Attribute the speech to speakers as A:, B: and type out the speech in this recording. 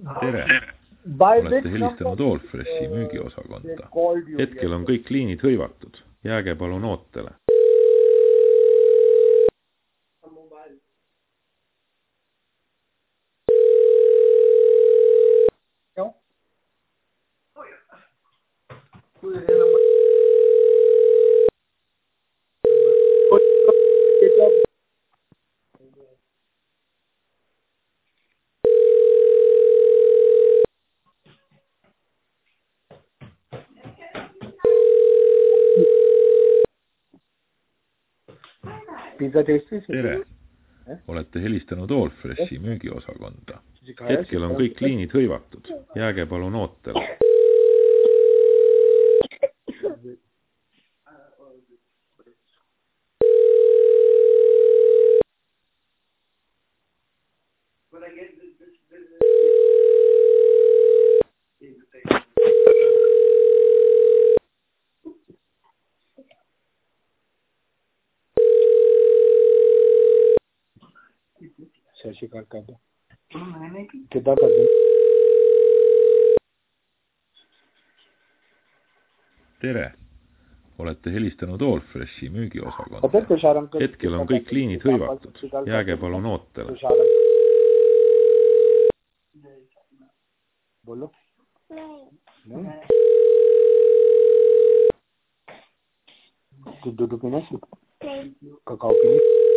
A: tere! Olete helistanud Allfreshi müügiosakonda. Hetkel on kõik liinid hõivatud. Jääge palun ootele. Tere! Olete helistanud Allfreshi müügiosakonda. Hetkel on kõik liinid hõivatud. Jääge palun ootele.
B: शिकार कर दो कितना कर दो
A: Tere! Olete helistanud Allfreshi müügiosakonda. Hetkel on kõik liinid hõivatud. Jääge palun ootele.
B: बोलो दूध पीना ककाओ पीना